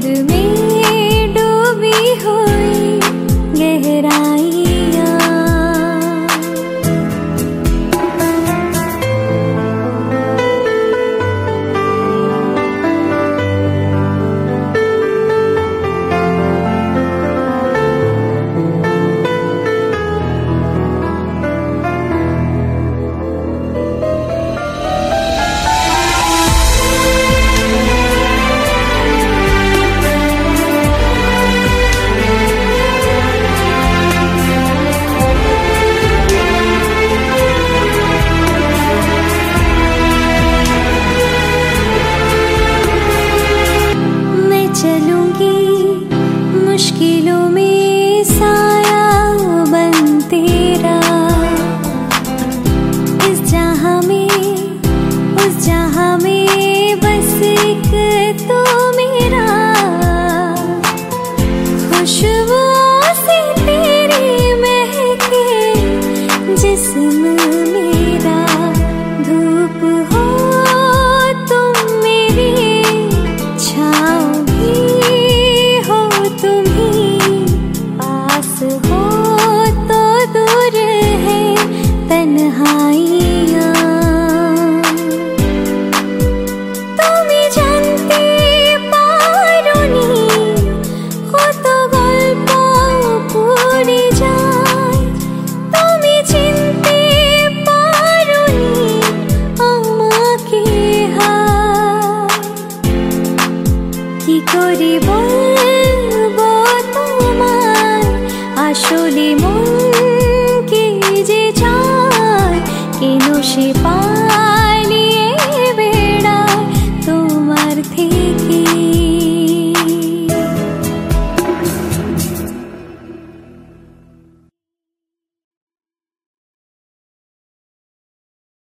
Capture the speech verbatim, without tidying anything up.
खुद में डूबी हुई गहराइयाँ। चलूंगी मुश्किलों में साया बन तेरा, इस जहां में उस जहां में बस एक तो मेरा। खुशबुओं से तेरी महके जिस्म मेरा, धूप हो तुम मेरी छाँव हो तो दूर है तन्हाइयाँ। তুমি জানতে পারোনি কত গল্প পড়ে যায়, তুমি চিনতে পারোনি আমাকে হায়। কি করে বল